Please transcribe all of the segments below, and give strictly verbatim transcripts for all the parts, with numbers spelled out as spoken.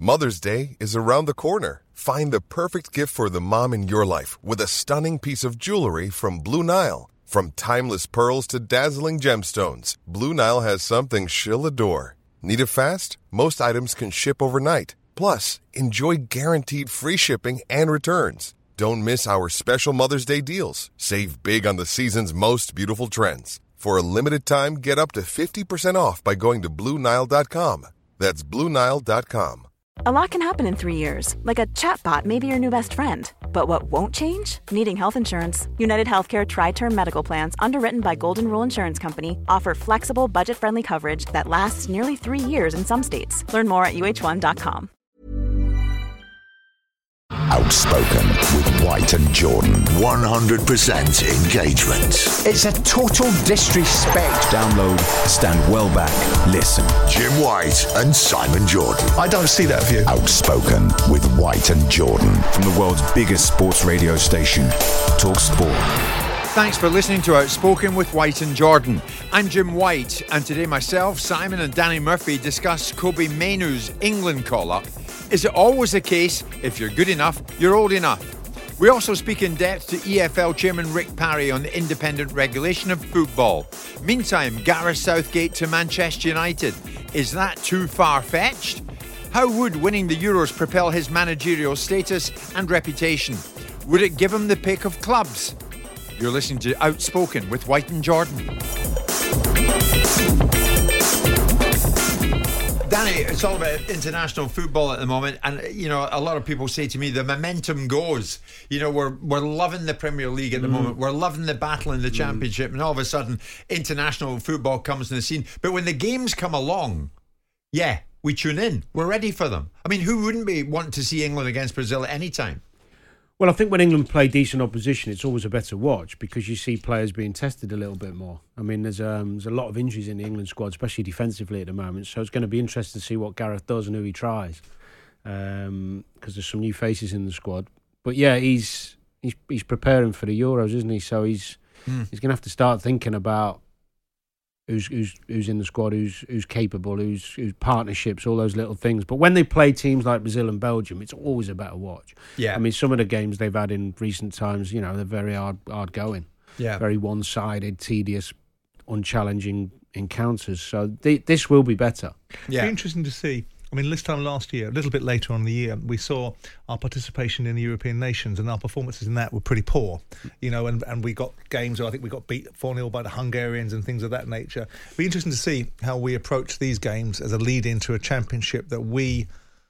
Mother's Day is around the corner. Find the perfect gift for the mom in your life with a stunning piece of jewelry from Blue Nile. From timeless pearls to dazzling gemstones, Blue Nile has something she'll adore. Need it fast? Most items can ship overnight. Plus, enjoy guaranteed free shipping and returns. Don't miss our special Mother's Day deals. Save big on the season's most beautiful trends. For a limited time, get up to fifty percent off by going to Blue Nile dot com. That's Blue Nile dot com. A lot can happen in three years, like a chatbot may be your new best friend. But what won't change? Needing health insurance. United Healthcare Tri-Term Medical Plans, underwritten by Golden Rule Insurance Company, offer flexible, budget-friendly coverage that lasts nearly three years in some states. Learn more at U H one dot com. Outspoken with White and Jordan. one hundred percent engagement. It's a total disrespect. Download, stand well back, listen. Jim White and Simon Jordan. I don't see that view. Outspoken with White and Jordan. From the world's biggest sports radio station, Talk Sport. Thanks for listening to Outspoken with White and Jordan. I'm Jim White, and today myself, Simon and Danny Murphy discuss Kobbie Mainoo's England call-up. Is it always the case, if you're good enough, you're old enough? We also speak in depth to E F L Chairman Rick Parry on the independent regulation of football. Meantime, Gareth Southgate to Manchester United. Is that too far-fetched? How would winning the Euros propel his managerial status and reputation? Would it give him the pick of clubs? You're listening to Outspoken with White and Jordan. Danny, it's all about international football at the moment, and you know, a lot of people say to me, the momentum goes. You know, we're we're loving the Premier League at the mm. moment. We're loving the battle in the Championship, mm. and all of a sudden, international football comes on the scene. But when the games come along, yeah, we tune in. We're ready for them. I mean, who wouldn't be wanting to see England against Brazil at any time? Well, I think when England play decent opposition, it's always a better watch because you see players being tested a little bit more. I mean, there's um, there's a lot of injuries in the England squad, especially defensively at the moment. So it's going to be interesting to see what Gareth does and who he tries, because um, there's some new faces in the squad. But yeah, he's he's he's preparing for the Euros, isn't he? So he's mm. he's going to have to start thinking about who's who's who's in the squad, who's who's capable, who's who's partnerships, all those little things. But when they play teams like Brazil and Belgium, it's always a better watch. Yeah, I mean, some of the games they've had in recent times, you know, they're very hard hard going. Yeah, very one-sided, tedious, unchallenging encounters. So th- this will be better. Yeah, it'll be interesting to see. I mean, this time last year, a little bit later on in the year, we saw our participation in the European nations, and our performances in that were pretty poor. You know, and, and we got games where I think we got beat four nil by the Hungarians and things of that nature. It'll be interesting to see how we approach these games as a lead into a championship that we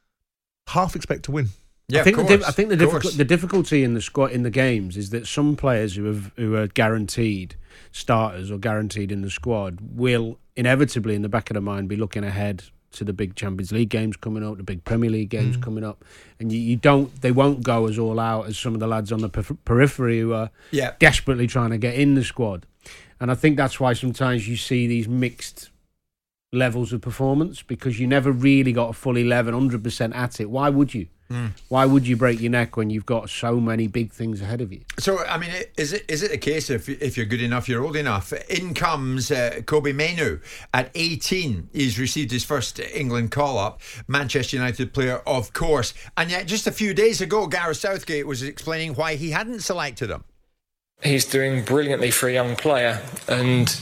half expect to win. Yeah, I think of the, course, I think the, of difficu- the difficulty in the squad in the games is that some players who have who are guaranteed starters or guaranteed in the squad will inevitably, in the back of their mind, be looking ahead to the big Champions League games coming up, the big Premier League games mm. coming up, and you, you don't, they won't go as all out as some of the lads on the per- periphery who are yeah. desperately trying to get in the squad. And I think that's why sometimes you see these mixed levels of performance, because you never really got a full eleven, one hundred percent at it. Why would you? Mm. Why would you break your neck when you've got so many big things ahead of you? So, I mean, is it is it a case if if you're good enough, you're old enough? In comes uh, Kobbie Mainoo at eighteen. He's received his first England call-up. Manchester United player, of course. And yet, just a few days ago, Gareth Southgate was explaining why he hadn't selected him. He's doing brilliantly for a young player, and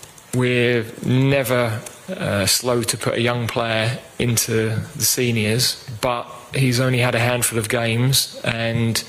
we're never uh, slow to put a young player into the seniors, but he's only had a handful of games, and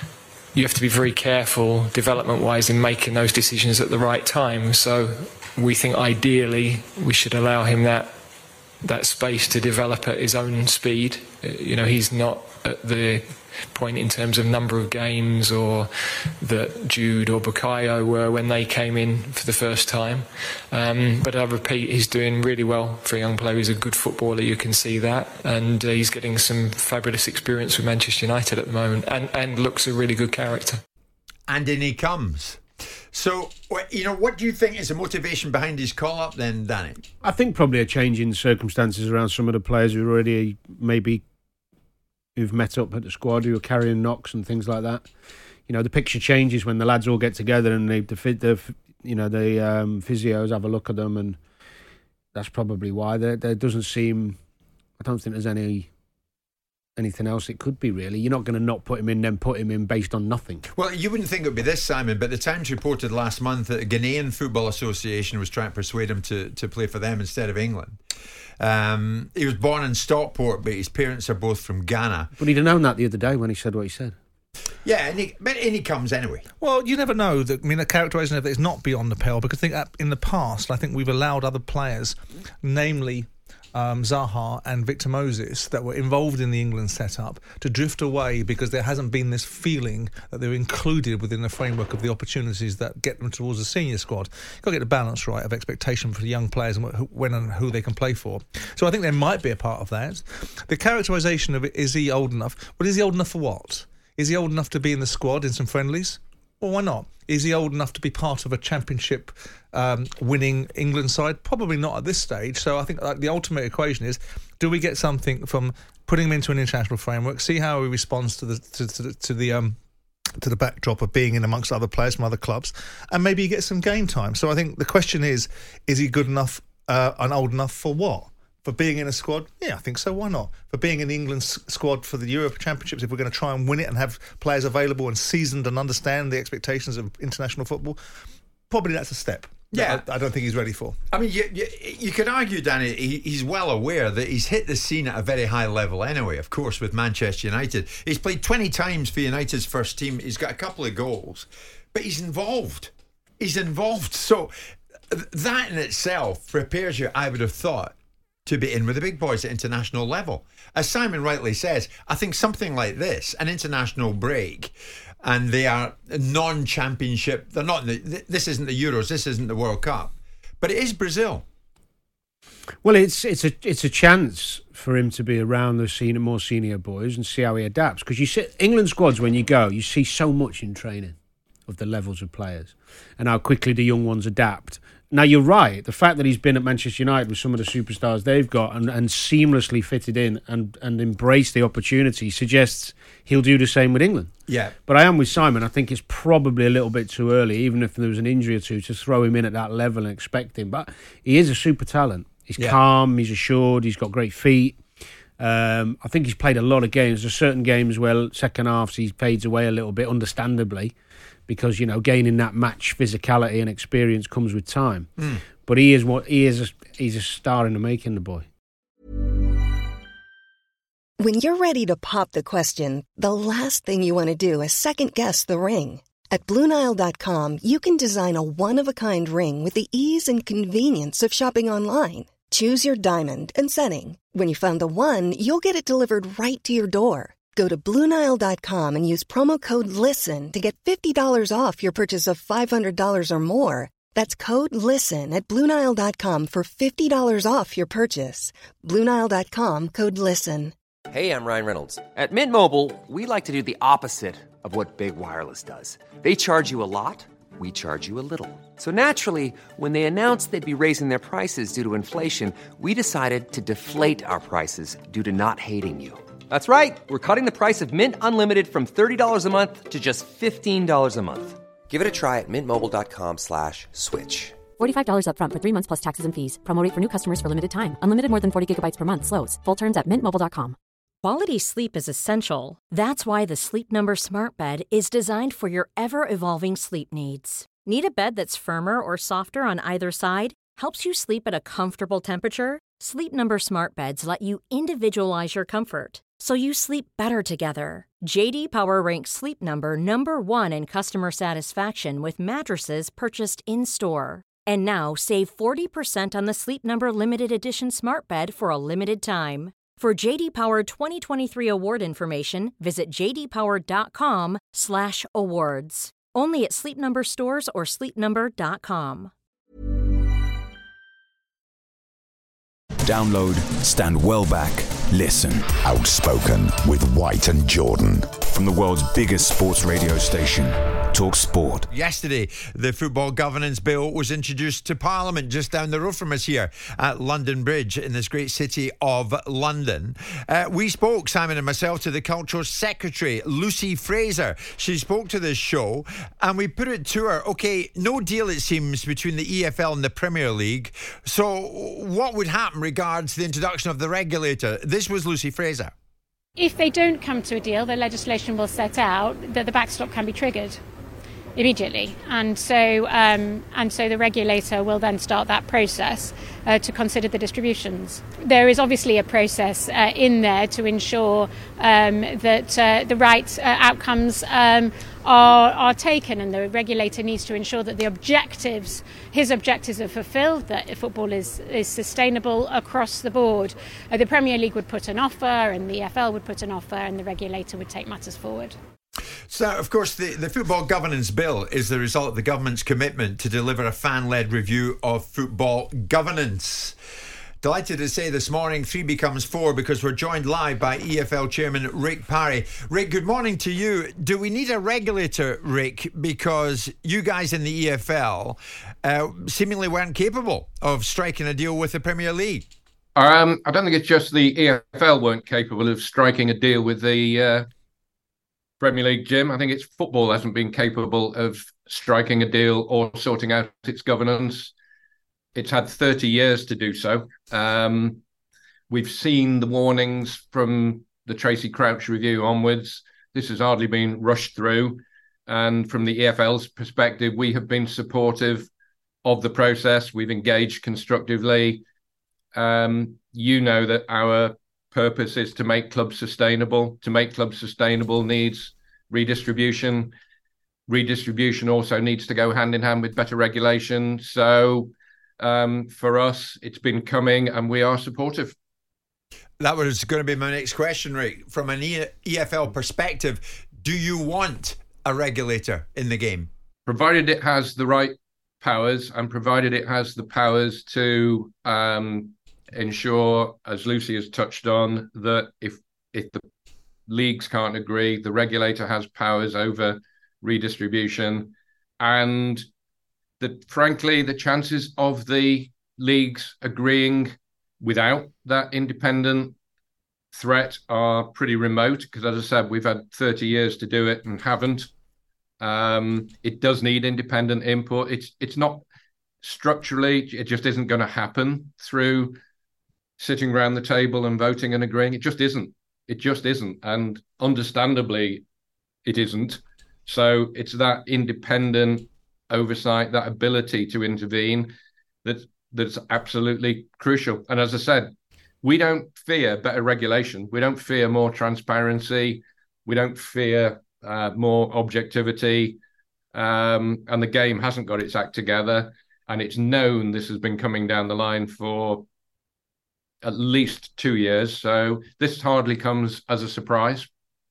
you have to be very careful development-wise in making those decisions at the right time. So we think ideally we should allow him that that space to develop at his own speed. You know, he's not at the point in terms of number of games or that Jude or Bukayo were when they came in for the first time. Um, but I repeat, he's doing really well for a young player. He's a good footballer, you can see that. And uh, he's getting some fabulous experience with Manchester United at the moment, and, and looks a really good character. And in he comes. So, you know, what do you think is the motivation behind his call-up then, Danny? I think probably a change in circumstances around some of the players who already maybe who've met up at the squad, who are carrying knocks and things like that. You know, the picture changes when the lads all get together and they, the, the you know, the um, physios have a look at them, and that's probably why. There, there doesn't seem, I don't think there's any anything else it could be, really. You're not going to not put him in, then put him in based on nothing. Well, you wouldn't think it would be this, Simon, but the Times reported last month that the Ghanaian Football Association was trying to persuade him to, to play for them instead of England. Um, he was born in Stockport, but his parents are both from Ghana. But he'd have known that the other day when he said what he said. Yeah, and he, but and he comes anyway. Well, you never know. That, I mean, a characterisation of it is not beyond the pale, because I think that in the past, I think we've allowed other players, namely um, Zaha and Victor Moses, that were involved in the England setup, to drift away because there hasn't been this feeling that they're included within the framework of the opportunities that get them towards the senior squad. You've got to get the balance right of expectation for the young players and wh- when and who they can play for. So I think there might be a part of that. The characterisation of it, is he old enough? Well, is he old enough for what? Is he old enough to be in the squad in some friendlies? Well, why not? Is he old enough to be part of a championship um, winning England side? Probably not at this stage. So I think like, the ultimate equation is, do we get something from putting him into an international framework, see how he responds to the to, to the to the um to the backdrop of being in amongst other players from other clubs, and maybe he gets some game time. So I think the question is, is he good enough uh, and old enough for what? For being in a squad? Yeah, I think so. Why not? For being in the England s- squad for the Europe Championships, if we're going to try and win it and have players available and seasoned and understand the expectations of international football, probably that's a step. Yeah, I, I don't think he's ready for. I mean, you, you, you could argue, Danny, he, he's well aware that he's hit the scene at a very high level anyway, of course, with Manchester United. He's played twenty times for United's first team. He's got a couple of goals, but he's involved. He's involved. So that in itself prepares you, I would have thought, to be in with the big boys at international level. As Simon rightly says, I think something like this, an international break, and they are non-championship, they're not, in the, this isn't the Euros, this isn't the World Cup, but it is Brazil. Well, it's it's a it's a chance for him to be around the senior, more senior boys and see how he adapts. Because you see, England squads, when you go, you see so much in training of the levels of players and how quickly the young ones adapt. Now, you're right. The fact that he's been at Manchester United with some of the superstars they've got and, and seamlessly fitted in and, and embraced the opportunity suggests he'll do the same with England. Yeah. But I am with Simon. I think it's probably a little bit too early, even if there was an injury or two, to throw him in at that level and expect him. But he is a super talent. He's yeah. calm, he's assured, he's got great feet. Um, I think he's played a lot of games. There's certain games where second halves he fades away a little bit, understandably, because, you know, gaining that match physicality and experience comes with time. Mm. But he is what he is. A, he's a star in the making, the boy. When you're ready to pop the question, the last thing you want to do is second guess the ring. At Blue Nile dot com, you can design a one-of-a-kind ring with the ease and convenience of shopping online. Choose your diamond and setting. When you find the one, you'll get it delivered right to your door. Go to Blue Nile dot com and use promo code LISTEN to get fifty dollars off your purchase of five hundred dollars or more. That's code LISTEN at Blue Nile dot com for fifty dollars off your purchase. Blue Nile dot com, code LISTEN. Hey, I'm Ryan Reynolds. At Mint Mobile, we like to do the opposite of what Big Wireless does. They charge you a lot, we charge you a little. So naturally, when they announced they'd be raising their prices due to inflation, we decided to deflate our prices due to not hating you. That's right. We're cutting the price of Mint Unlimited from thirty dollars a month to just fifteen dollars a month. Give it a try at mintmobile.com slash switch. forty-five dollars up front for three months plus taxes and fees. Promo rate for new customers for limited time. Unlimited more than forty gigabytes per month. Slows full terms at mint mobile dot com. Quality sleep is essential. That's why the Sleep Number Smart Bed is designed for your ever-evolving sleep needs. Need a bed that's firmer or softer on either side? Helps you sleep at a comfortable temperature? Sleep Number Smart Beds let you individualize your comfort, so you sleep better together. J D Power ranks Sleep Number number one in customer satisfaction with mattresses purchased in-store. And now save forty percent on the Sleep Number Limited Edition Smart Bed for a limited time. For J D Power twenty twenty-three award information, visit j d power dot com slash awards. Only at Sleep Number stores or sleep number dot com. Download, stand well back, listen. Outspoken with White and Jordan. From the world's biggest sports radio station, Talk Sport. Yesterday, the football governance bill was introduced to Parliament just down the road from us here at London Bridge in this great city of London. Uh, we spoke, Simon and myself, to the Cultural Secretary, Lucy Fraser. She spoke to this show and we put it to her, okay, no deal it seems between the E F L and the Premier League. So what would happen regards the introduction of the regulator? This was Lucy Fraser. If they don't come to a deal, the legislation will set out that the backstop can be triggered immediately, and so um, and so the regulator will then start that process uh, to consider the distributions. There is obviously a process uh, in there to ensure um, that uh, the right uh, outcomes um, are are taken, and the regulator needs to ensure that the objectives, his objectives, are fulfilled, that football is is sustainable across the board. Uh, the Premier League would put an offer, and the E F L would put an offer, and the regulator would take matters forward. So, of course, the, the Football Governance Bill is the result of the government's commitment to deliver a fan-led review of football governance. Delighted to say this morning, three becomes four, because we're joined live by E F L Chairman Rick Parry. Rick, good morning to you. Do we need a regulator, Rick, because you guys in the E F L uh, seemingly weren't capable of striking a deal with the Premier League? Um, I don't think it's just the E F L weren't capable of striking a deal with the Uh... Premier League, Jim. I think it's football hasn't been capable of striking a deal or sorting out its governance. It's had thirty years to do so. Um, we've seen the warnings from the Tracy Crouch review onwards. This has hardly been rushed through. And from the E F L's perspective, we have been supportive of the process. We've engaged constructively. Um, you know that our purpose is to make clubs sustainable. To make clubs sustainable needs redistribution. Redistribution also needs to go hand in hand with better regulation. So um, for us, it's been coming, and we are supportive. That was going to be my next question, Rick. From an E F L perspective, do you want a regulator in the game? Provided it has the right powers, and provided it has the powers to um, ensure, as Lucy has touched on, that if if the leagues can't agree, the regulator has powers over redistribution, and that frankly the chances of the leagues agreeing without that independent threat are pretty remote, because as I said, we've had thirty years to do it and haven't. Um, it does need independent input. It's it's not structurally, it just isn't going to happen through sitting around the table and voting and agreeing. It just isn't. It just isn't. And understandably, it isn't. So it's that independent oversight, that ability to intervene that that's absolutely crucial. And as I said, we don't fear better regulation. We don't fear more transparency. We don't fear uh, more objectivity. Um, and the game hasn't got its act together. And it's known this has been coming down the line for at least two years. So this hardly comes as a surprise.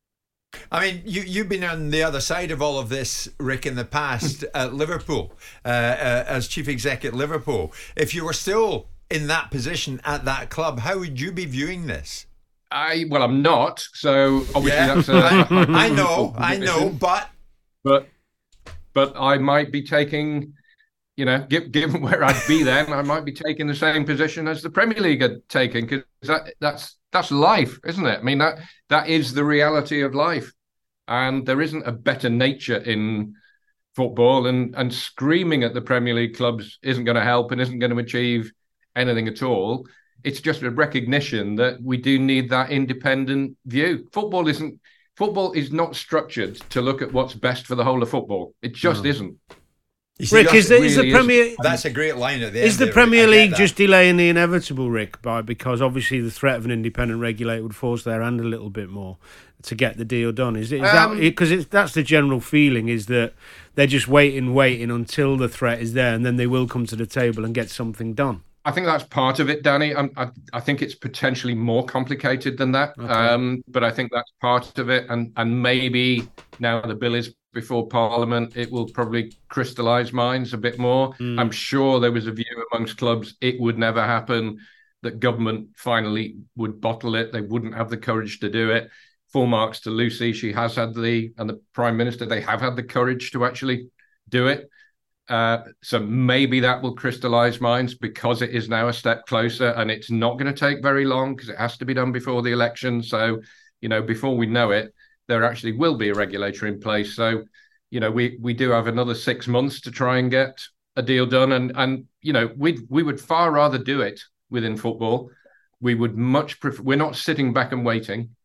I mean, you, you've been on the other side of all of this, Rick, in the past at Liverpool, uh, uh, as chief exec at Liverpool. If you were still in that position at that club, how would you be viewing this? I Well, I'm not. So obviously yeah. that's a... I know, I know, but... But, but I might be taking... You know, given where I'd be then, I might be taking the same position as the Premier League had taken, because that, that's that's life, isn't it? I mean, that that is the reality of life, and there isn't a better nature in football, and and screaming at the Premier League clubs isn't going to help and isn't going to achieve anything at all. It's just a recognition that we do need that independent view. Football isn't football is not structured to look at what's best for the whole of football. It just no. isn't. See, Rick, is the, really is the Premier? Is. That's a great line at the is end. Is the Premier League just delaying the inevitable, Rick? By because obviously the threat of an independent regulator would force their hand a little bit more to get the deal done. Is it? Is um, that because that's the general feeling? Is that they're just waiting, waiting until the threat is there, and then they will come to the table and get something done. I think that's part of it, Danny. I, I, I think it's potentially more complicated than that, okay. um, but I think that's part of it, and and maybe now the bill is before Parliament, it will probably crystallise minds a bit more. Mm. I'm sure there was a view amongst clubs it would never happen, that government finally would bottle it. They wouldn't have the courage to do it. Full marks to Lucy. She has had the, and the Prime Minister, they have had the courage to actually do it. Uh, so maybe that will crystallise minds, because it is now a step closer, and it's not going to take very long because it has to be done before the election. So, you know, before we know it, there actually will be a regulator in place. So, you know, we we do have another six months to try and get a deal done. And, and you know, we we would far rather do it within football. We would much prefer, we're not sitting back and waiting.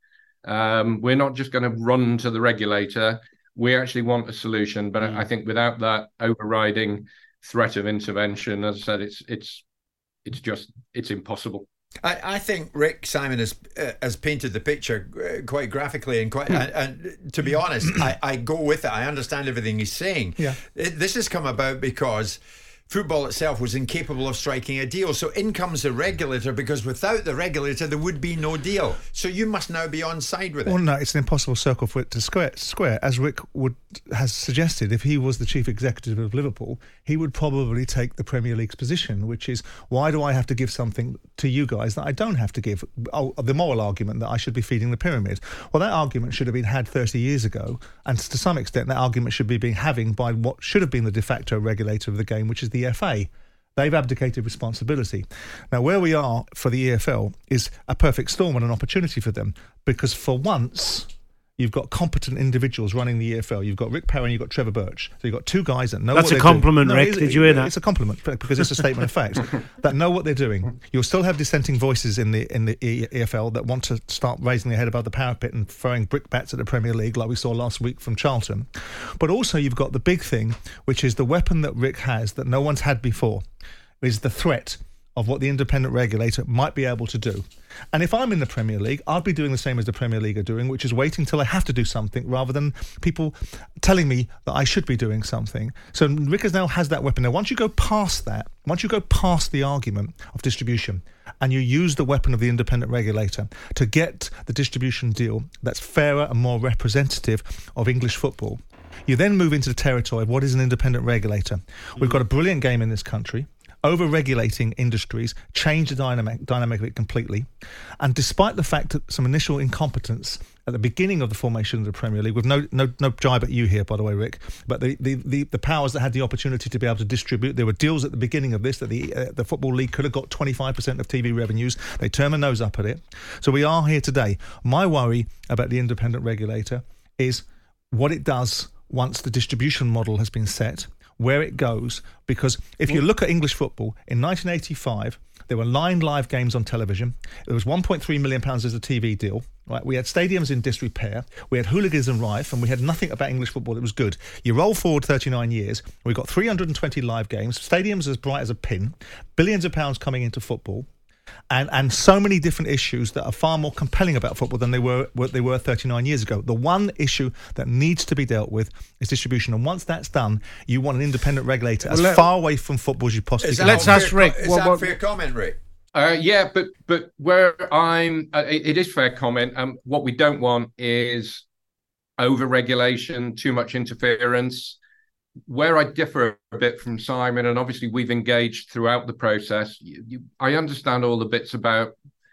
Um, we're not just going to run to the regulator. We actually want a solution, but mm. I think without that overriding threat of intervention, as I said, it's it's it's just it's impossible. I, I think Rick Simon has uh, has painted the picture quite graphically and quite. and, and to be honest, I, I go with it. I understand everything he's saying. Yeah. It, this has come about because football itself was incapable of striking a deal. So in comes the regulator, because without the regulator, there would be no deal. So you must now be on side with it. Well, no, it's an impossible circle for it to square. square. As Rick would has suggested, if he was the chief executive of Liverpool, he would probably take the Premier League's position, which is, why do I have to give something to you guys that I don't have to give? Oh, the moral argument that I should be feeding the pyramid. Well, that argument should have been had thirty years ago, and to some extent, that argument should be being having by what should have been the de facto regulator of the game, which is the E F A. They've abdicated responsibility. Now, where we are for the E F L is a perfect storm and an opportunity for them, because for once you've got competent individuals running the E F L. You've got Rick Parry and you've got Trevor Birch. So you've got two guys that know That's what they're a compliment, doing. No, Rick. Did you hear that? It's a compliment because it's a statement of fact that know what they're doing. You'll still have dissenting voices in the in the E F L that want to start raising their head above the parapet and throwing brickbats at the Premier League like we saw last week from Charlton. But also you've got the big thing, which is the weapon that Rick has that no one's had before, is the threat of what the independent regulator might be able to do. And if I'm in the Premier League, I'll be doing the same as the Premier League are doing, which is waiting till I have to do something rather than people telling me that I should be doing something. So Rick now has that weapon. Now, once you go past that, once you go past the argument of distribution and you use the weapon of the independent regulator to get the distribution deal that's fairer and more representative of English football, you then move into the territory of what is an independent regulator. We've got a brilliant game in this country. Over-regulating industries change the dynamic, dynamic of it completely. And despite the fact that some initial incompetence at the beginning of the formation of the Premier League, with no no no jibe at you here, by the way, Rick, but the, the, the, the powers that had the opportunity to be able to distribute, there were deals at the beginning of this that the uh, the Football League could have got twenty-five percent of T V revenues. They turned their nose up at it. So we are here today. My worry about the independent regulator is what it does once the distribution model has been set, where it goes, because if you look at English football, in nineteen eighty-five, there were nine live games on television. There was one point three million pounds as a T V deal. Right? We had stadiums in disrepair. We had hooliganism rife, and we had nothing about English football that was good. You roll forward thirty-nine years, we've got three hundred twenty live games, stadiums as bright as a pin, billions of pounds coming into football, and and so many different issues that are far more compelling about football than they were what they were thirty-nine years ago. The one issue that needs to be dealt with is distribution, and once that's done, you want an independent regulator as well, let, far away from football as you possibly can. Let's ask Rick. Is what, that what, fair comment, Rick? Uh, yeah, but but where I'm, uh, it, it is fair comment. Um, what we don't want is over-regulation, too much interference. Where I differ a bit from Simon, and obviously we've engaged throughout the process, you, you, I understand all the bits about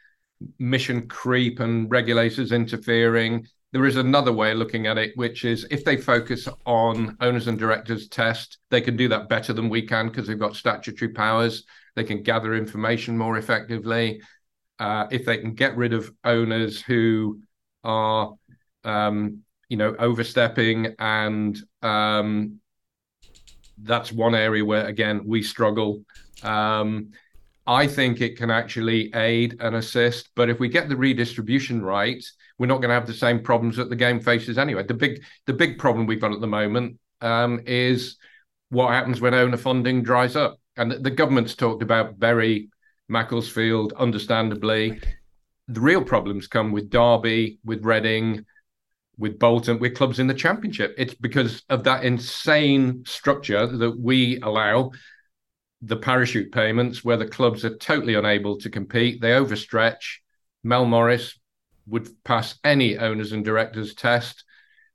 mission creep and regulators interfering. There is another way of looking at it, which is if they focus on owners and directors test, they can do that better than we can because they've got statutory powers. They can gather information more effectively. Uh, if they can get rid of owners who are, um, you know, overstepping, and um, that's one area where, again, we struggle. Um, I think it can actually aid and assist, but if we get the redistribution right, we're not going to have the same problems that the game faces anyway. The big, the big problem we've got at the moment um, is what happens when owner funding dries up. And the, the government's talked about Bury, Macclesfield, understandably. The real problems come with Derby, with Reading, with Bolton, with clubs in the Championship. It's because of that insane structure that we allow, the parachute payments, where the clubs are totally unable to compete. They overstretch. Mel Morris would pass any owners and directors test,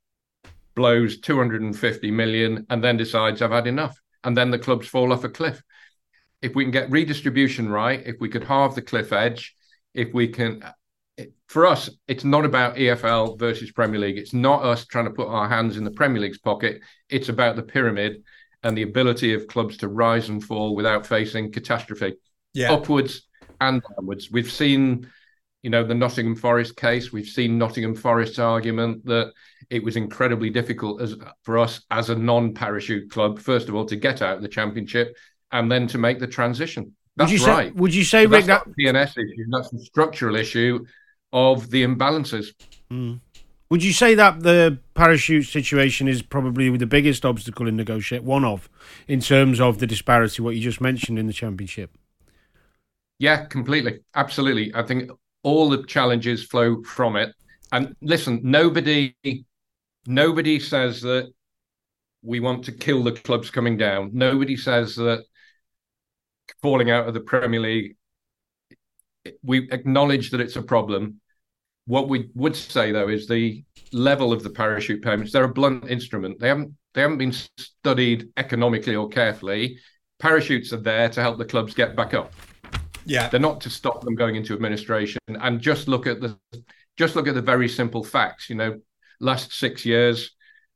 blows two hundred fifty million, and then decides I've had enough. And then the clubs fall off a cliff. If we can get redistribution right, if we could halve the cliff edge, if we can... For us, it's not about E F L versus Premier League. It's not us trying to put our hands in the Premier League's pocket. It's about the pyramid and the ability of clubs to rise and fall without facing catastrophe, yeah. upwards and downwards. We've seen, you know, the Nottingham Forest case. We've seen Nottingham Forest's argument that it was incredibly difficult as for us as a non-parachute club, first of all, to get out of the Championship and then to make the transition. That's would you right. Say, would you say, but Rick, that's that... not a P N S issue? That's a structural issue of the imbalances. Mm. Would you say that the parachute situation is probably the biggest obstacle in negotiate, one of, in terms of the disparity, what you just mentioned in the Championship? Yeah, completely. Absolutely. I think all the challenges flow from it. And listen, nobody, nobody says that we want to kill the clubs coming down. Nobody says that falling out of the Premier League, we acknowledge that it's a problem. What we would say, though, is the level of the parachute payments. They're a blunt instrument. They haven't they haven't been studied economically or carefully. Parachutes are there to help the clubs get back up. Yeah, they're not to stop them going into administration. And just look at the just look at the very simple facts. You know, last six years,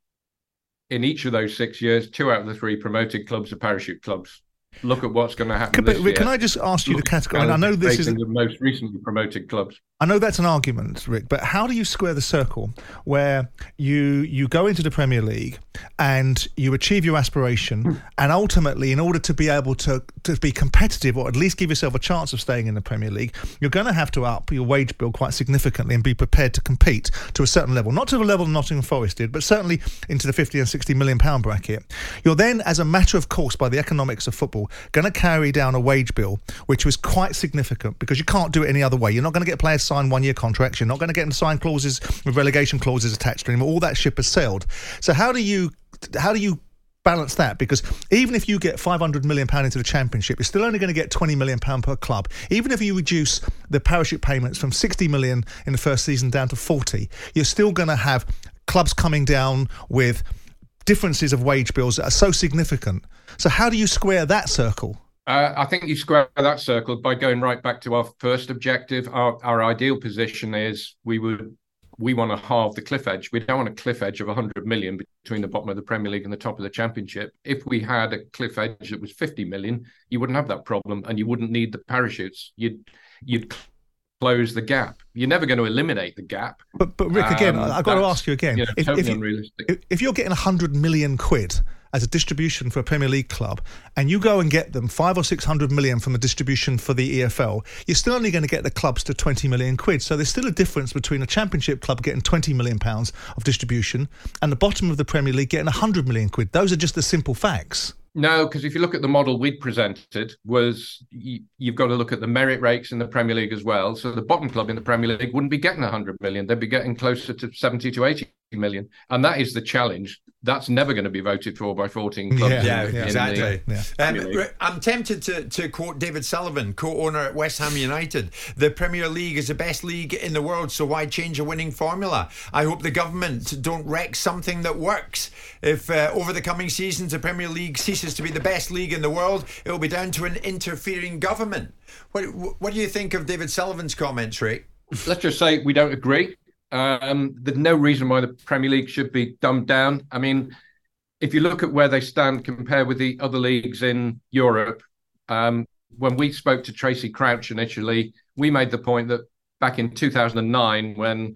in each of those six years, two out of the three promoted clubs are parachute clubs. Look at what's going to happen. Can, this year. Can I just ask you Look to categorize? I know this is the most recently promoted clubs. I know that's an argument, Rick, but how do you square the circle where you you go into the Premier League and you achieve your aspiration, and ultimately, in order to be able to, to be competitive or at least give yourself a chance of staying in the Premier League, you're going to have to up your wage bill quite significantly and be prepared to compete to a certain level, not to the level Nottingham Forest did, but certainly into the fifty and sixty million pound bracket. You're then, as a matter of course, by the economics of football, going to carry down a wage bill which was quite significant, because you can't do it any other way. You're not going to get players sign one-year contracts. You're not going to get them to sign clauses with relegation clauses attached to them. All that ship has sailed. So how do you how do you balance that? Because even if you get five hundred million pounds into the Championship, you're still only going to get twenty million pounds per club. Even if you reduce the parachute payments from sixty million in the first season down to forty, you're still going to have clubs coming down with differences of wage bills that are so significant. So how do you square that circle? Uh, I think you square that circle by going right back to our first objective. Our, our ideal position is we would we want to halve the cliff edge. We don't want a cliff edge of one hundred million between the bottom of the Premier League and the top of the Championship. If we had a cliff edge that was fifty million, you wouldn't have that problem, and you wouldn't need the parachutes. You'd you'd close the gap. You're never going to eliminate the gap. But but Rick, again, um, I've got to ask you again. You know, if, totally if, you, unrealistic. if you're getting one hundred million quid as a distribution for a Premier League club, and you go and get them five or six hundred million from a distribution for the E F L, you're still only going to get the clubs to twenty million quid. So there's still a difference between a Championship club getting twenty million pounds of distribution and the bottom of the Premier League getting one hundred million quid. Those are just the simple facts. No, because if you look at the model we presented, was you, you've got to look at the merit rates in the Premier League as well. So the bottom club in the Premier League wouldn't be getting one hundred million. They'd be getting closer to seventy to eighty million. And that is the challenge. That's never going to be voted for by fourteen clubs. Yeah, in, yeah in exactly. The, yeah. Um, I'm tempted to, to quote David Sullivan, co-owner at West Ham United. The Premier League is the best league in the world, so why change a winning formula? I hope the government don't wreck something that works. If uh, over the coming seasons the Premier League ceases to be the best league in the world, it will be down to an interfering government. What, what do you think of David Sullivan's comments, Rick? Let's just say we don't agree. Um, there's no reason why the Premier League should be dumbed down. I mean, if you look at where they stand compared with the other leagues in Europe, um, when we spoke to Tracy Crouch initially, we made the point that back in two thousand nine, when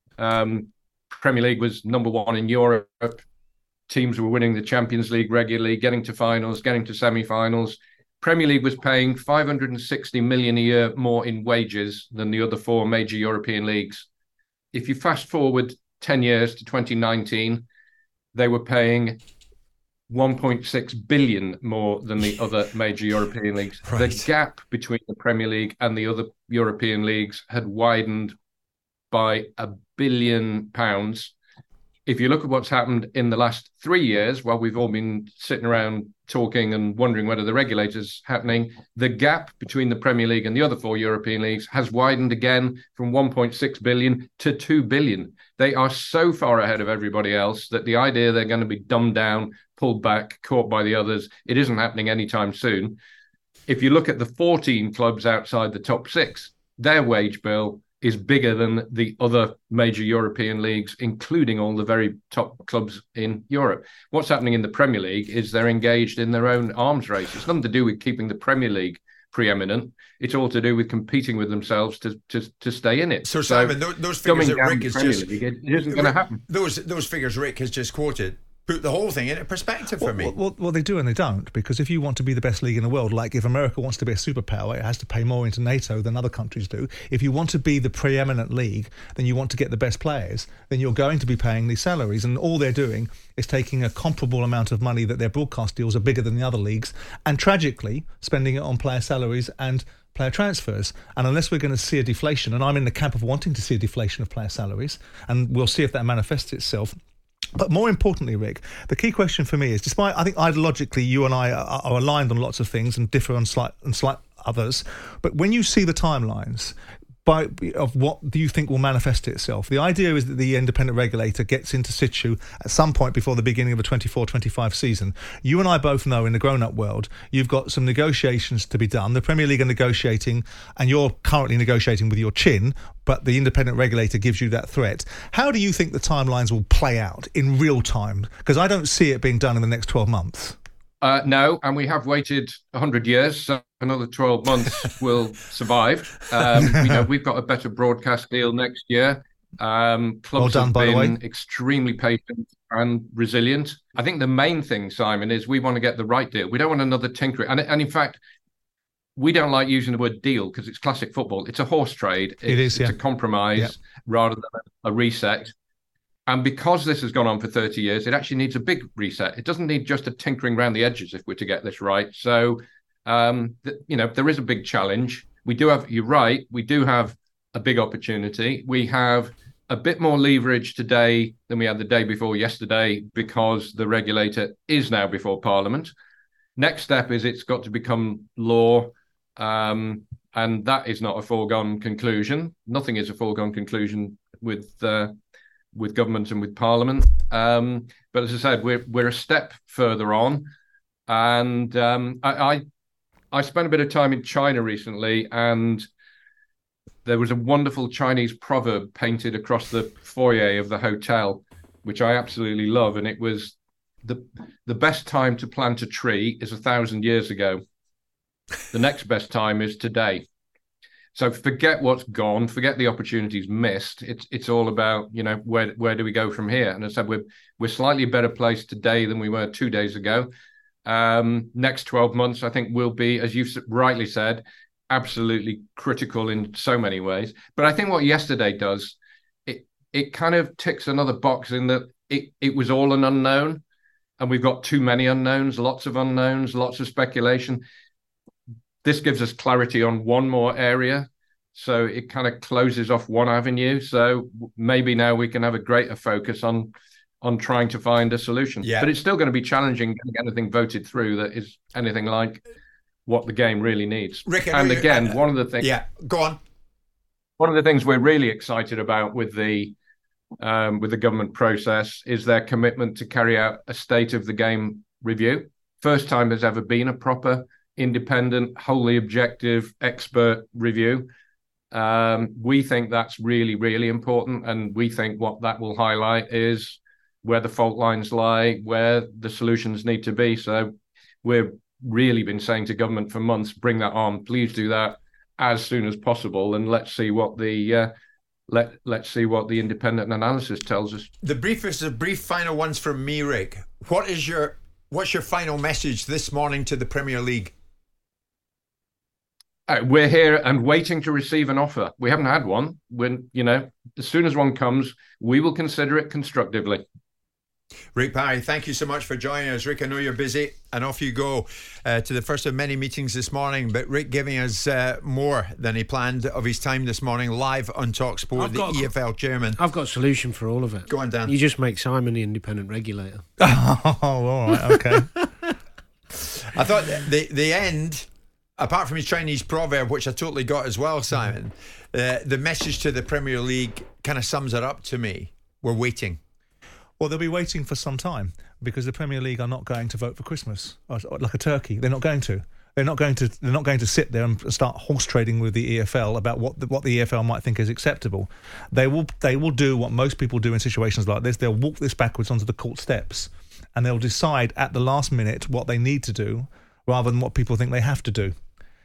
um, Premier League was number one in Europe, teams were winning the Champions League regularly, getting to finals, getting to semi-finals. Premier League was paying five hundred sixty million a year more in wages than the other four major European leagues. If you fast forward ten years to twenty nineteen, they were paying one point six billion more than the other major European leagues. Right. The gap between the Premier League and the other European leagues had widened by a billion pounds. If you look at what's happened in the last three years, while we've all been sitting around talking and wondering whether the regulator's happening, the gap between the Premier League and the other four European leagues has widened again from one point six billion to two billion. They are so far ahead of everybody else that the idea they're going to be dumbed down, pulled back, caught by the others, it isn't happening anytime soon. If you look at the fourteen clubs outside the top six, their wage bill is bigger than the other major European leagues, including all the very top clubs in Europe. What's happening in the Premier League is they're engaged in their own arms race. It's nothing to do with keeping the Premier League preeminent. It's all to do with competing with themselves to to, to stay in it. So, Simon, so, those figures that Rick has just... League, it isn't going to happen. Those, those figures Rick has just quoted put the whole thing into perspective well, for me. Well, well, well, they do and they don't, because if you want to be the best league in the world, like if America wants to be a superpower, it has to pay more into NATO than other countries do. If you want to be the preeminent league, then you want to get the best players, then you're going to be paying these salaries. And all they're doing is taking a comparable amount of money that their broadcast deals are bigger than the other leagues, and tragically spending it on player salaries and player transfers. And unless we're going to see a deflation, and I'm in the camp of wanting to see a deflation of player salaries, and we'll see if that manifests itself. But more importantly, Rick, the key question for me is, despite I think ideologically you and I are, are aligned on lots of things and differ on slight and slight others, but when you see the timelines by, of what do you think will manifest itself, the idea is that the independent regulator gets into situ at some point before the beginning of the twenty-four twenty-five season. You and I both know in the grown-up world you've got some negotiations to be done. The Premier League are negotiating, and you're currently negotiating with your chin, but the independent regulator gives you that threat. How do you think the timelines will play out in real time? Because I don't see it being done in the next twelve months. Uh, no, and we have waited one hundred years, so another twelve months will survive. Um, you know, we've got a better broadcast deal next year. Um, clubs well done, have by been the way. extremely patient and resilient. I think the main thing, Simon, is we want to get the right deal. We don't want another tinkering. And, and in fact, we don't like using the word deal because it's classic football. It's a horse trade. It's, it is, yeah. It's a compromise yeah. rather than a reset. And because this has gone on for thirty years, it actually needs a big reset. It doesn't need just a tinkering around the edges if we're to get this right. So, um, th- you know, there is a big challenge. We do have, you're right, we do have a big opportunity. We have a bit more leverage today than we had the day before yesterday because the regulator is now before Parliament. Next step is it's got to become law. Um, and that is not a foregone conclusion. Nothing is a foregone conclusion with... Uh, with government and with Parliament. Um, but as I said, we're we're a step further on. And um, I, I I spent a bit of time in China recently, and there was a wonderful Chinese proverb painted across the foyer of the hotel, which I absolutely love. And it was, the the best time to plant a tree is a thousand years ago. The next best time is today. So forget what's gone, forget the opportunities missed. It's it's all about, you know, where where do we go from here? And as I said, we're we're slightly better placed today than we were two days ago. Um, next twelve months, I think, will be, as you've rightly said, absolutely critical in so many ways. But I think what yesterday does, it it kind of ticks another box in that it it was all an unknown, and we've got too many unknowns, lots of unknowns, lots of speculation. This gives us clarity on one more area, so it kind of closes off one avenue. So maybe now we can have a greater focus on on trying to find a solution. Yeah. But it's still going to be challenging getting anything voted through that is anything like what the game really needs. Rick, and again, uh, one of the things... Yeah, go on. One of the things we're really excited about with the um, with the government process is their commitment to carry out a state of the game review. First time there's ever been a proper independent, wholly objective expert review. Um, we think that's really, really important. And we think what that will highlight is where the fault lines lie, where the solutions need to be. So we've really been saying to government for months, bring that on. Please do that as soon as possible. And let's see what the uh, let, let's see what the independent analysis tells us. The briefest of brief final ones from me, Rick. What is your what's your final message this morning to the Premier League? Uh, we're here and waiting to receive an offer. We haven't had one. When, you know, as soon as one comes, we will consider it constructively. Rick Parry, thank you so much for joining us. Rick, I know you're busy, and off you go uh, to the first of many meetings this morning. But Rick giving us uh, more than he planned of his time this morning, live on TalkSport, I've the got, E F L chairman. I've got a solution for all of it. Go on, Dan. You just make Simon the independent regulator. Oh, all right, okay. I thought the the end, apart from his Chinese proverb, which I totally got as well, Simon, uh, the message to the Premier League kind of sums it up to me. We're waiting. Well, they'll be waiting for some time because the Premier League are not going to vote for Christmas like a turkey. They're not going to. They're not going to. They're not going to sit there and start horse trading with the E F L about what the, what the E F L might think is acceptable. They will. They will do what most people do in situations like this. They'll walk this backwards onto the court steps, and they'll decide at the last minute what they need to do, rather than what people think they have to do.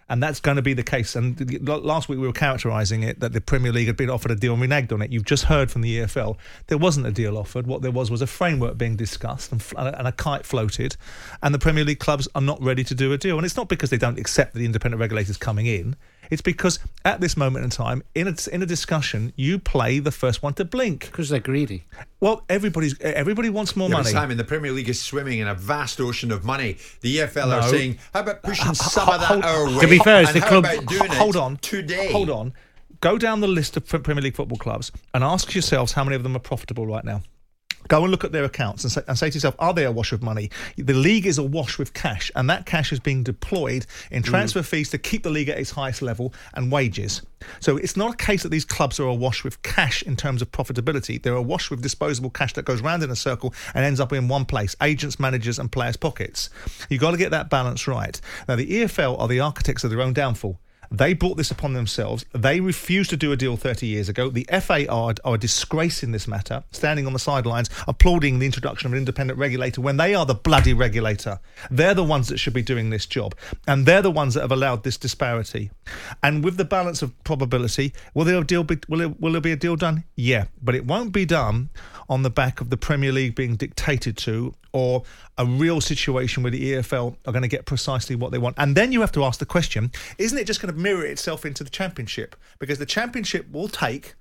And that's going to be the case. And the, last week we were characterising it that the Premier League had been offered a deal and reneged on it. You've just heard from the E F L. There wasn't a deal offered. What there was was a framework being discussed and, and a kite floated. And the Premier League clubs are not ready to do a deal. And it's not because they don't accept the independent regulators coming in. It's because at this moment in time, in a, in a discussion, you play the first one to blink. Because they're greedy. Well, everybody's everybody wants more yeah, money. Simon, the Premier League is swimming in a vast ocean of money. The E F L no. are saying, how about pushing Uh, some hold, of that hold, our way? To be fair, it's and the how club. about doing hold it on today? Hold on. Go down the list of Premier League football clubs and ask yourselves how many of them are profitable right now. Go and look at their accounts and say, and say to yourself, are they awash with money? The league is awash with cash, and that cash is being deployed in transfer mm. fees to keep the league at its highest level and wages. So it's not a case that these clubs are awash with cash in terms of profitability. They're awash with disposable cash that goes round in a circle and ends up in one place, agents, managers and players' pockets. You've got to get that balance right. Now, the E F L are the architects of their own downfall. They brought this upon themselves. They refused to do a deal thirty years ago. The F A are, are a disgrace in this matter, standing on the sidelines, applauding the introduction of an independent regulator when they are the bloody regulator. They're the ones that should be doing this job. And they're the ones that have allowed this disparity. And with the balance of probability, will there, a deal be, will, it, will there be a deal done? Yeah. But it won't be done on the back of the Premier League being dictated to, or a real situation where the E F L are going to get precisely what they want. And then you have to ask the question, isn't it just going to mirror itself into the Championship? Because the Championship will take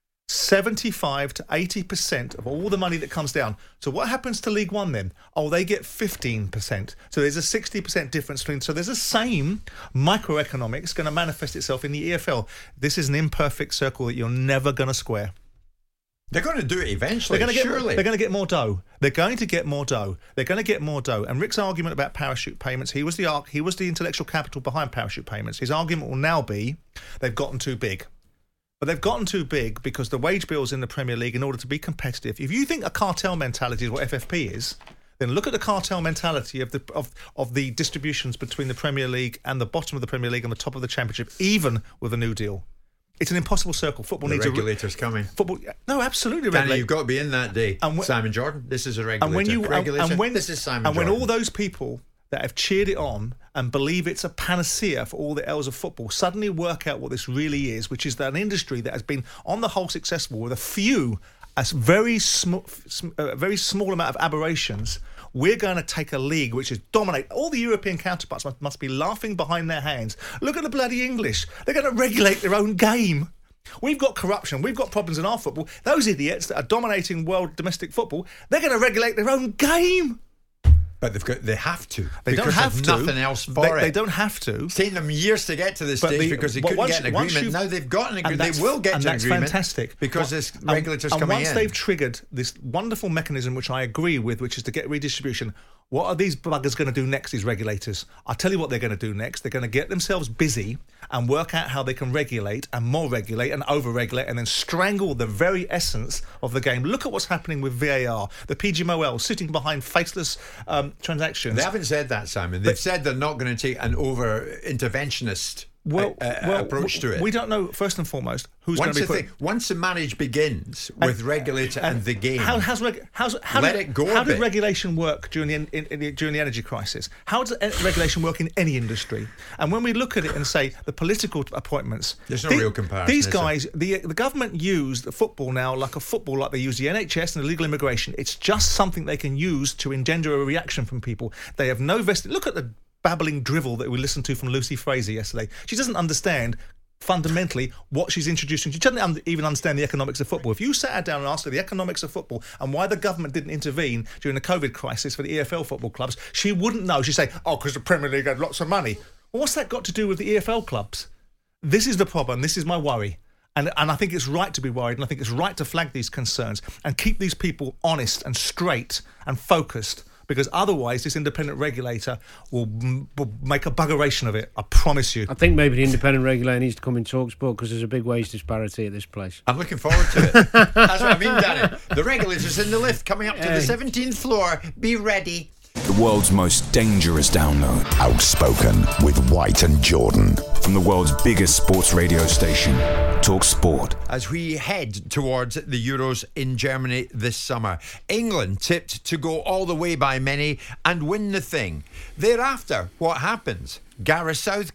seventy-five to eighty percent of all the money that comes down. So what happens to League One then? Oh, they get fifteen percent. So there's a sixty percent difference between... So there's the same microeconomics going to manifest itself in the E F L. This is an imperfect circle that you're never going to square. They're going to do it eventually, they're going to get, surely. They're going to get more dough. They're going to get more dough. They're going to get more dough. And Rick's argument about parachute payments, he was the arc, he was the intellectual capital behind parachute payments. His argument will now be they've gotten too big. But they've gotten too big because the wage bills in the Premier League, in order to be competitive, if you think a cartel mentality is what F F P is, then look at the cartel mentality of the of, of the distributions between the Premier League and the bottom of the Premier League and the top of the Championship, even with a new deal. It's an impossible circle. Football the needs regulators a... coming. Football, no, absolutely. Danny, regulator. you've got to be in that day. And when, Simon Jordan, this is a regulator. And when you, regulator, and when, this is Simon And Jordan. when all those people that have cheered it on and believe it's a panacea for all the ills of football suddenly work out what this really is, which is that an industry that has been on the whole successful with a few, a very, sm- a very small amount of aberrations, we're going to take a league which is dominate. All the European counterparts must, must be laughing behind their hands. Look at the bloody English. They're going to regulate their own game. We've got corruption. We've got problems in our football. Those idiots that are dominating world domestic football, they're going to regulate their own game. But they've got, they have to. They don't have to. Nothing else for they, it. They don't have to. It's taken them years to get to this but stage the, because they couldn't once, get an agreement. Now they've got an agreement. They will get and to an that's agreement. Fantastic. Because well, this regulators and, coming and once in. they've triggered this wonderful mechanism, which I agree with, which is to get redistribution, what are these buggers going to do next, these regulators? I'll tell you what they're going to do next. They're going to get themselves busy and work out how they can regulate and more regulate and over-regulate and then strangle the very essence of the game. Look at what's happening with V A R, the P G M O L sitting behind faceless um, transactions. They haven't said that, Simon. They've but, said they're not going to take an over-interventionist well, uh, well, approach to it. We don't know, first and foremost, who's once going to be put... Thing, once the manage begins with and, regulator and, and the game, how, how's, reg, how's how let did, it go How a did bit. regulation work during the, in, in, during the energy crisis? How does regulation work in any industry? And when we look at it and say the political appointments... There's no the, real comparison. These guys, the, the government use the football now like a football, like they use the N H S and illegal immigration. It's just something they can use to engender a reaction from people. They have no vested... Look at the babbling drivel that we listened to from Lucy Fraser yesterday. She doesn't understand fundamentally what she's introducing. She doesn't even understand the economics of football. If you sat her down and asked her the economics of football and why the government didn't intervene during the COVID crisis for the E F L football clubs, she wouldn't know. She'd say, oh, because the Premier League had lots of money. Well, what's that got to do with the E F L clubs? This is the problem. This is my worry. And, and I think it's right to be worried, and I think it's right to flag these concerns and keep these people honest and straight and focused, because otherwise this independent regulator will, will make a buggeration of it, I promise you. I think maybe the independent regulator needs to come in TalkSport because there's a big wage disparity at this place. I'm looking forward to it. That's what I mean, Danny. The regulator's in the lift coming up to hey. the seventeenth floor. Be ready. The world's most dangerous download. Outspoken with White and Jordan. From the world's biggest sports radio station, TalkSport. As we head towards the Euros in Germany this summer, England tipped to go all the way by many and win the thing. Thereafter, what happens? Gareth Southgate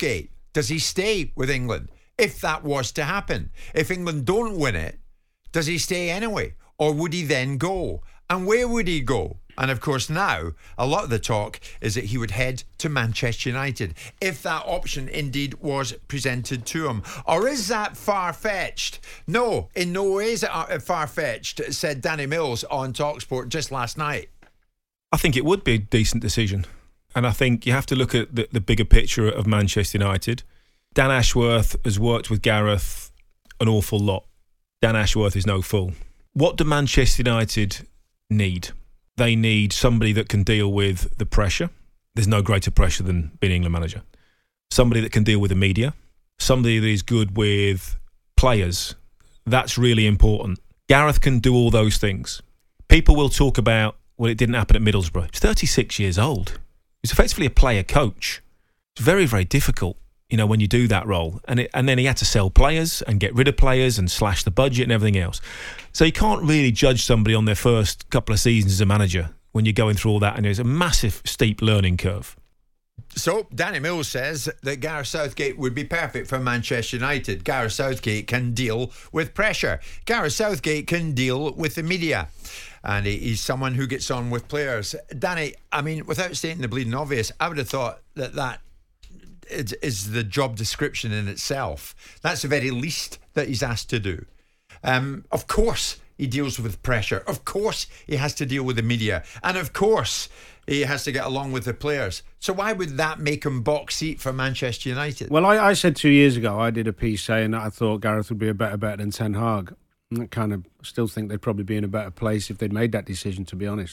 Does he stay with England if that was to happen? If England don't win it, does he stay anyway? Or would he then go? And where would he go? And of course now, a lot of the talk is that he would head to Manchester United, if that option indeed was presented to him. Or is that far-fetched? No, in no way is it far-fetched, said Danny Mills on TalkSport just last night. I think it would be a decent decision. And I think you have to look at the, the bigger picture of Manchester United. Dan Ashworth has worked with Gareth an awful lot. Dan Ashworth is no fool. What do Manchester United need? They need somebody that can deal with the pressure. There's no greater pressure than being England manager. Somebody that can deal with the media. Somebody that is good with players. That's really important. Gareth can do all those things. People will talk about, well, it didn't happen at Middlesbrough. He's thirty-six years old. He's effectively a player coach. It's very, very difficult, you know, when you do that role. And it, and then he had to sell players and get rid of players and slash the budget and everything else. So you can't really judge somebody on their first couple of seasons as a manager when you're going through all that, and there's a massive, steep learning curve. So, Danny Mills says that Gareth Southgate would be perfect for Manchester United. Gareth Southgate can deal with pressure. Gareth Southgate can deal with the media. And he's someone who gets on with players. Danny, I mean, without stating the bleeding obvious, I would have thought that that is, is the job description in itself. That's the very least that he's asked to do. Um, of course, he deals with pressure. Of course, he has to deal with the media. And of course, he has to get along with the players. So why would that make him box seat for Manchester United? Well, I, I said two years ago, I did a piece saying that I thought Gareth would be a better bet than Ten Hag. I kind of still think they'd probably be in a better place if they'd made that decision, to be honest.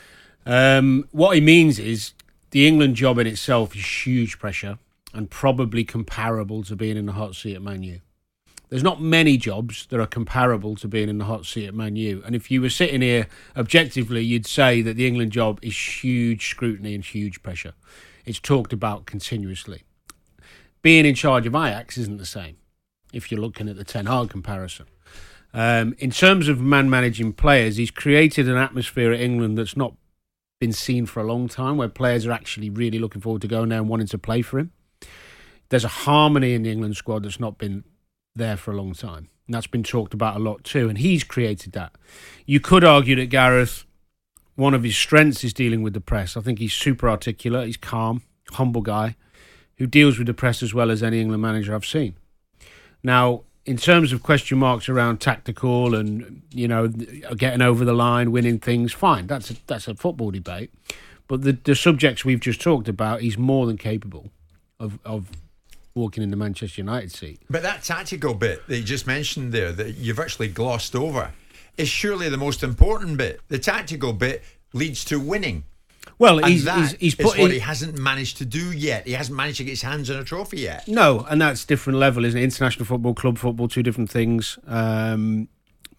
Um, what he means is the England job in itself is huge pressure and probably comparable to being in the hot seat at Man U. There's not many jobs that are comparable to being in the hot seat at Man U. And if you were sitting here objectively, you'd say that the England job is huge scrutiny and huge pressure. It's talked about continuously. Being in charge of Ajax isn't the same, if you're looking at the Ten Hag comparison. Um, in terms of man managing players, he's created an atmosphere at England that's not been seen for a long time, where players are actually really looking forward to going there and wanting to play for him. There's a harmony in the England squad that's not been there for a long time. And that's been talked about a lot too. And he's created that. You could argue that Gareth, one of his strengths is dealing with the press. I think he's super articulate. He's calm, humble guy who deals with the press as well as any England manager I've seen. Now, in terms of question marks around tactical and, you know, getting over the line, winning things, fine. That's a, that's a football debate. But the, the subjects we've just talked about, he's more than capable of, of walking in the Manchester United seat. But that tactical bit that you just mentioned there, that you've actually glossed over, is surely the most important bit. The tactical bit leads to winning. Well, and he's, that he's, he's is put, what he, he hasn't managed to do yet. He hasn't managed to get his hands on a trophy yet. No, and that's different level, isn't it? International football, club football, two different things. Um,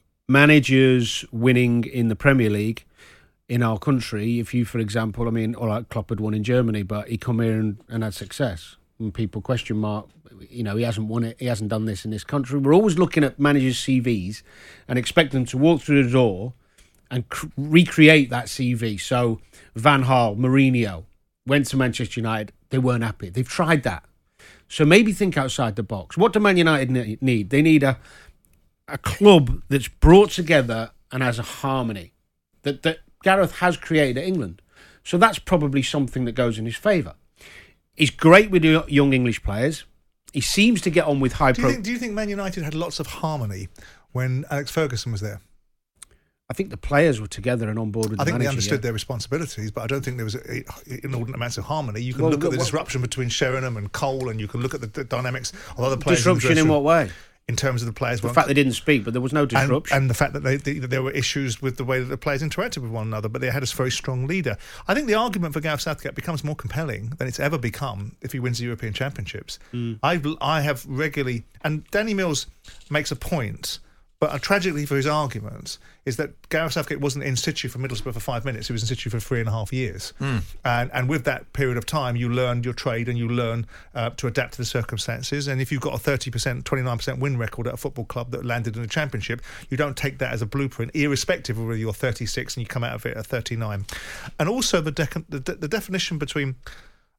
managers winning in the Premier League in our country, if you, for example, I mean, all right, Klopp had won in Germany, but he come here and, and had success. And people question mark, you know, he hasn't won it, he hasn't done this in this country. We're always looking at managers' C Vs and expect them to walk through the door and cr- recreate that C V. So Van Gaal, Mourinho went to Manchester United. They weren't happy. They've tried that. So maybe think outside the box. What do Man United need? They need a a club that's brought together and has a harmony that, that Gareth has created at England. So that's probably something that goes in his favour. He's great with young English players. He seems to get on with high... Do you, pro- think, do you think Man United had lots of harmony when Alex Ferguson was there? I think the players were together and on board with the I think manager, they understood yeah. their responsibilities, but I don't think there was a, a, inordinate amounts of harmony. You can Well, look at the what- disruption between Sheringham and Cole, and you can look at the, the dynamics of other players. Disruption in, in what way? In terms of the players. The fact they didn't speak, but there was no disruption. And, and the fact that, they, they, that there were issues with the way that the players interacted with one another, but they had a very strong leader. I think the argument for Gareth Southgate becomes more compelling than it's ever become if he wins the European Championships. Mm. I've, I have regularly... And Danny Mills makes a point... But uh, tragically for his arguments is that Gareth Southgate wasn't in situ for Middlesbrough for five minutes. He was in situ for three and a half years. Mm. And and with that period of time, you learn your trade and you learn uh, to adapt to the circumstances. And if you've got a thirty percent, twenty-nine percent win record at a football club that landed in a championship, you don't take that as a blueprint, irrespective of whether you're thirty-six and you come out of it at thirty-nine. And also the, de- the, de- the definition between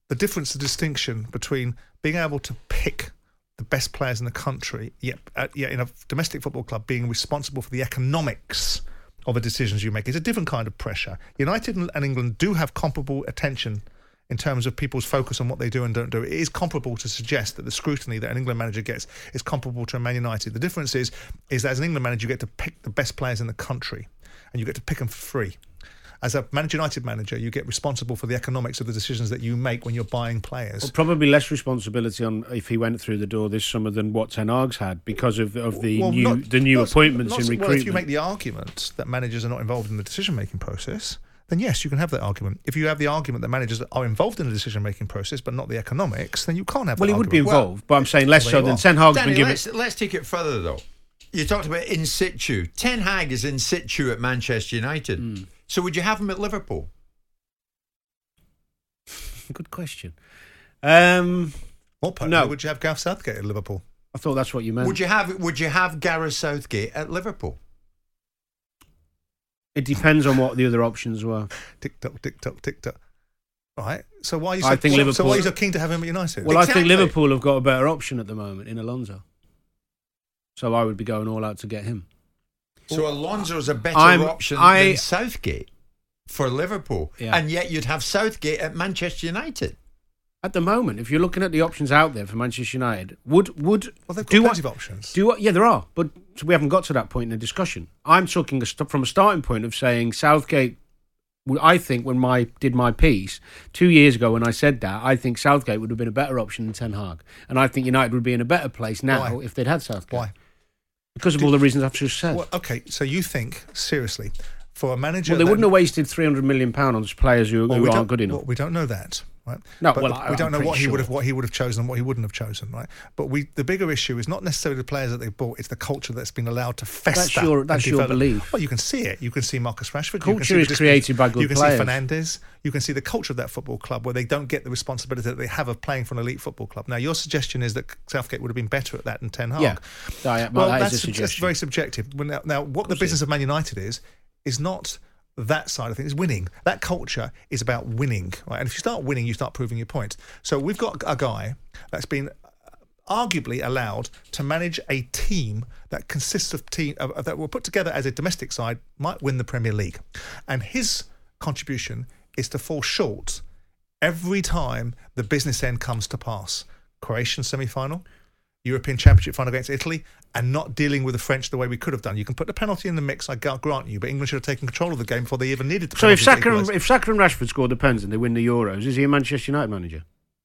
the difference, the distinction between being able to pick the best players in the country, yet, uh, yet in a domestic football club being responsible for the economics of the decisions you make is a different kind of pressure. United and England do have comparable attention in terms of people's focus on what they do and don't do. It is comparable to suggest that the scrutiny that an England manager gets is comparable to a Man United. The difference is, is that as an England manager, you get to pick the best players in the country and you get to pick them for free. As a Manchester United manager, you get responsible for the economics of the decisions that you make when you're buying players. Well, probably less responsibility on if he went through the door this summer than what Ten Hag's had because of, of the well, new not, the new not, appointments not, in recruitment. Well, if you make the argument that managers are not involved in the decision-making process, then yes, you can have that argument. If you have the argument that managers are involved in the decision-making process but not the economics, then you can't have well, that Well, he argument. would be involved, well, but I'm saying less well, so than Ten Hag's Danny, been given. Let's, let's take it further, though. You talked about in situ. Ten Hag is in situ at Manchester United. Mm. So would you have him at Liverpool? Good question. Um, what part no. would you have Gareth Southgate at Liverpool? I thought that's what you meant. Would you have Would you have Gareth Southgate at Liverpool? It depends on what the other options were. Tick tock, tick tock, tick tock. Right. So why are you so, I think so, Liverpool, so why are you so keen to have him at United? Well, exactly. I think Liverpool have got a better option at the moment in Alonso. So I would be going all out to get him. So Alonso's a better I'm, option I, than Southgate for Liverpool, yeah. and yet you'd have Southgate at Manchester United. At the moment, if you're looking at the options out there for Manchester United, would would well, they've got do plenty what, of options. Do what? Yeah, there are, but we haven't got to that point in the discussion. I'm talking from a starting point of saying Southgate. I think when my did my piece two years ago when I said that, I think Southgate would have been a better option than Ten Hag, and I think United would be in a better place now Why? if they'd had Southgate. Why? Because of Did, all the reasons I've just said. Well, okay, so you think seriously for a manager? Well, they that, wouldn't have wasted three hundred million pounds on players who, well, who we aren't good enough. Well, we don't know that. Right? No, but well, the, I, we don't I'm know what he sure. would have what he would have chosen and what he wouldn't have chosen, right? But we the bigger issue is not necessarily the players that they bought; it's the culture that's been allowed to fester. That's your that's your belief. Well, you can see it. You can see Marcus Rashford. Culture you can see is the created by good You can players. see Fernandes. You can see the culture of that football club where they don't get the responsibility that they have of playing for an elite football club. Now, your suggestion is that Southgate would have been better at that than Ten Hag. Yeah, well, well that that's, is a suggestion. that's very subjective. Now, now what the business of Man United is is not that side of things, is winning. That culture is about winning, right? And if you start winning, you start proving your point. So we've got a guy that's been arguably allowed to manage a team that consists of team uh, that were put together as a domestic side might win the Premier League, and his contribution is to fall short every time the business end comes to pass. Croatian semi-final, European Championship final against Italy, and not dealing with the French the way we could have done. You can put the penalty in the mix, I grant you, but England should have taken control of the game before they even needed the so if penalty. Saka, and, if Saka and Rashford score the pens and they win the Euros, is he a Manchester United manager?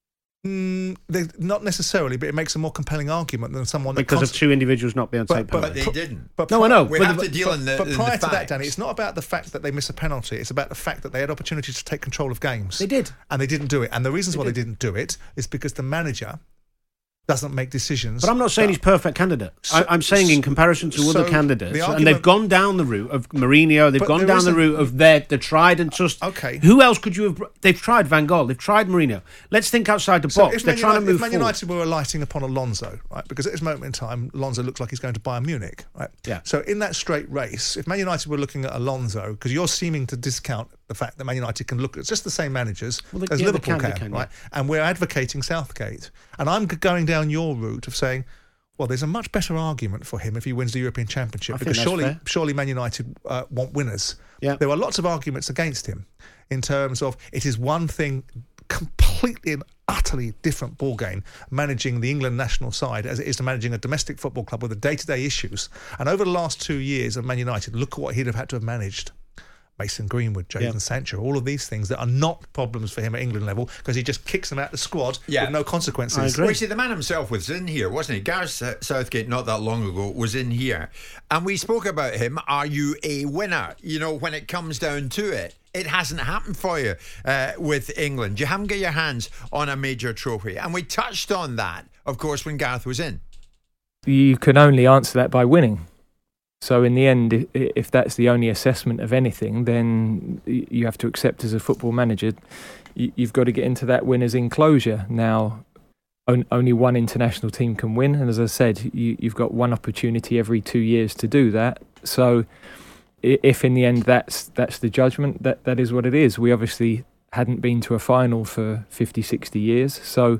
Mm, they, not necessarily, but it makes a more compelling argument than someone that because const- of two individuals not being able to take But penalties. they didn't. But no, I know. We but have the, to deal but, in the But in prior the to that, facts. Danny, it's not about the fact that they miss a penalty. It's about the fact that they had opportunities to take control of games. They did. And they didn't do it. And the reasons They why did. they didn't do it is because the manager doesn't make decisions. But I'm not saying that, he's perfect candidate. So, I, I'm saying in comparison to so other candidates, the and argument, they've gone down the route of Mourinho, they've But gone there down the isn't- route of their the tried and trust. Okay. Who else could you have? They've tried Van Gaal, they've tried Mourinho. Let's think outside the So box. if They're Man trying United, to move if Man forward. United were alighting upon Alonso, right? Because at this moment in time, Alonso looks like he's going to Bayern Munich, right? Yeah. So in that straight race, if Man United were looking at Alonso, because you're seeming to discount the fact that Man United can look at just the same managers Well, they- as yeah, they Liverpool can, they can, can, right? yeah. And we're advocating Southgate, and I'm g- going down your route of saying, well, there's a much better argument for him if he wins the European Championship, I think because that's surely, fair. surely Man United uh, want winners. Yeah. There are lots of arguments against him in terms of it is one thing completely and utterly different ball game managing the England national side as it is to managing a domestic football club with the day-to-day issues. And over the last two years of Man United, look at what he'd have had to have managed. Mason Greenwood, Jadon Yeah. Sancho, all of these things that are not problems for him at England level because he just kicks them out the squad Yeah. with no consequences. I agree. Well, you see, the man himself was in here, wasn't he? Gareth Southgate, not that long ago, was in here. And we spoke about him. Are you a winner? You know, when it comes down to it, it hasn't happened for you uh, with England. You haven't got your hands on a major trophy. And we touched on that, of course, when Gareth was in. You can only answer that by winning. So in the end, if, if that's the only assessment of anything, then you have to accept as a football manager, you've got to get into that winner's enclosure. Now, on, only one international team can win. And as I said, you, you've got one opportunity every two years to do that. So if in the end that's that's the judgment, that, that is what it is. We obviously hadn't been to a final for fifty, sixty years. So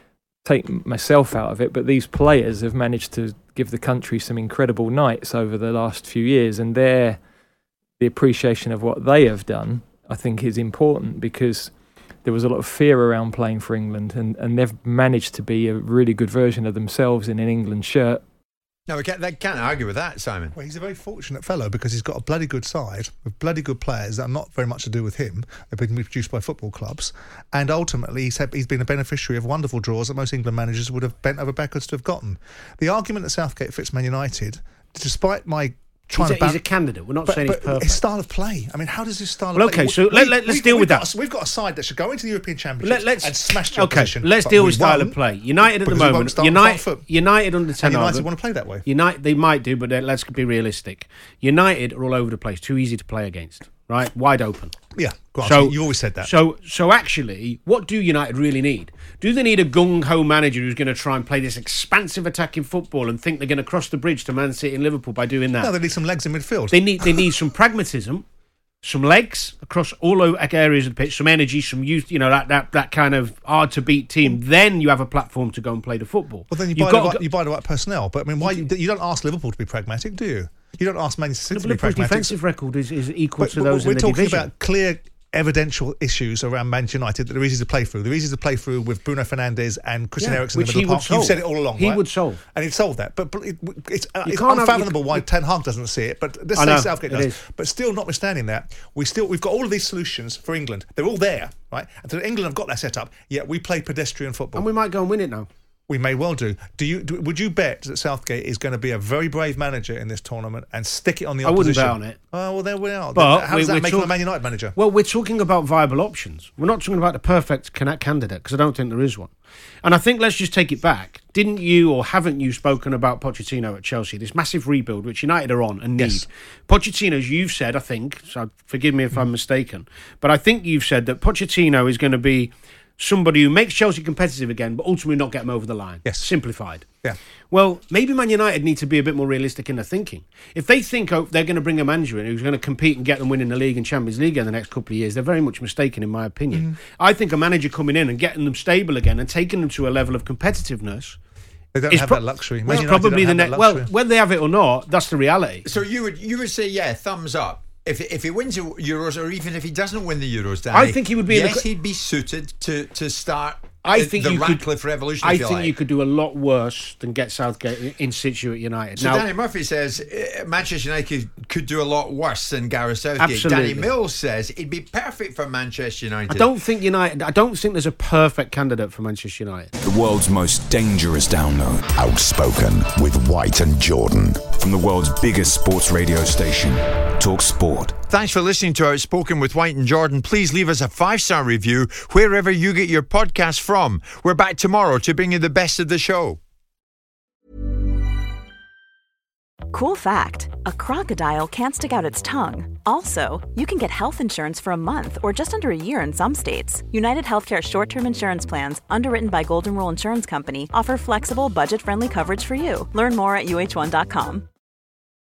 take myself out of it, but these players have managed to give the country some incredible nights over the last few years, and their the appreciation of what they have done, I think, is important, because there was a lot of fear around playing for England, and, and they've managed to be a really good version of themselves in an England shirt. No, we can't, they can't argue with that, Simon. Well, he's a very fortunate fellow because he's got a bloody good side with bloody good players that are not very much to do with him. They've been produced by football clubs. And ultimately, he's, had, he's been a beneficiary of wonderful draws that most England managers would have bent over backwards to have gotten. The argument that Southgate fits Man United, despite my trying he's a, to... Ban- he's a candidate. We're not but, saying but he's perfect. His style of play. I mean, how does his style well, of play... Okay, so we, let, let, let's we, deal with that. A, we've got a side that should go into the European Championship let, let's, and smash the okay, opposition. let's deal with style of play. United at the moment... United, United under Ten Hag... United want to play that way. United, they might do, but let's be realistic. United are all over the place. Too easy to play against. Right? Wide open. Yeah, granted, so you always said that. So, so actually, what do United really need? Do they need a gung-ho manager who's going to try and play this expansive attacking football and think they're going to cross the bridge to Man City and Liverpool by doing that? No, they need some legs in midfield. They need they need some pragmatism, some legs across all areas of the pitch, some energy, some youth. You know, that that, that kind of hard to beat team. Then you have a platform to go and play the football. Well, then you You've buy, got the right, go- you buy the right personnel. But I mean, why you, you don't ask Liverpool to be pragmatic, do you? You don't ask Man City no, to be Liverpool's pragmatic. defensive record is, is equal but, to but those we're in the talking division. about clear evidential issues around Manchester United that are easy to play through. They're easy to play through with Bruno Fernandes and Christian Yeah, Eriksen in which the he middle would of the park. You've solve. said it all along, He right? would solve. And he'd solve that. But, but it, it's, uh, You it's can't have- unfathomable you- why Ten Hag doesn't see it. But let's I say know, Southgate it does. is. But still, notwithstanding that, we still, we've got all of these solutions for England. They're all there, right? And so England have got that set up, yet we play pedestrian football. And we might go and win it now. We may well do. Do you? Do, would you bet that Southgate is going to be a very brave manager in this tournament and stick it on the I wouldn't opposition? bet on it. Oh, well, there we are. But How does we- that make we're him a talk- Man United manager? Well, we're talking about viable options. We're not talking about the perfect can- candidate, because I don't think there is one. And I think let's just take it back. Didn't you or haven't you spoken about Pochettino at Chelsea, this massive rebuild which United are on and need? Yes. Pochettino, as you've said, I think, so forgive me if mm. I'm mistaken, but I think you've said that Pochettino is going to be somebody who makes Chelsea competitive again, but ultimately not get them over the line. Yes. Simplified. Yeah. Well, maybe Man United need to be a bit more realistic in their thinking. If they think oh, they're going to bring a manager in who's going to compete and get them winning the league and Champions League in the next couple of years, they're very much mistaken, in my opinion. Mm-hmm. I think a manager coming in and getting them stable again and taking them to a level of competitiveness. They don't is have pro- that luxury. Man Well, United probably don't the have next. that Well, luxury. whether they have it or not, that's the reality. So you would you would say, yeah, thumbs up. If if he wins the Euros, or even if he doesn't win the Euros, Danny, I think he would be in Yes, the- he'd be suited to to start. I the, think the you Ratcliffe could, Revolution. I if you think like. you could do a lot worse than get Southgate in, in situ at United. So now, Danny Murphy says uh, Manchester United could do a lot worse than Gareth Southgate. Absolutely. Danny Mills says it'd be perfect for Manchester United. I don't think United. I don't think there's a perfect candidate for Manchester United. The world's most dangerous download. Outspoken with White and Jordan. From the world's biggest sports radio station, Talk Sport. Thanks for listening to Outspoken with White and Jordan. Please leave us a five-star review wherever you get your podcast from. We're back tomorrow to bring you the best of the show. Cool fact, a crocodile can't stick out its tongue. Also, you can get health insurance for a month or just under a year in some states. United Healthcare short-term insurance plans, underwritten by Golden Rule Insurance Company, offer flexible, budget-friendly coverage for you. Learn more at U H one dot com.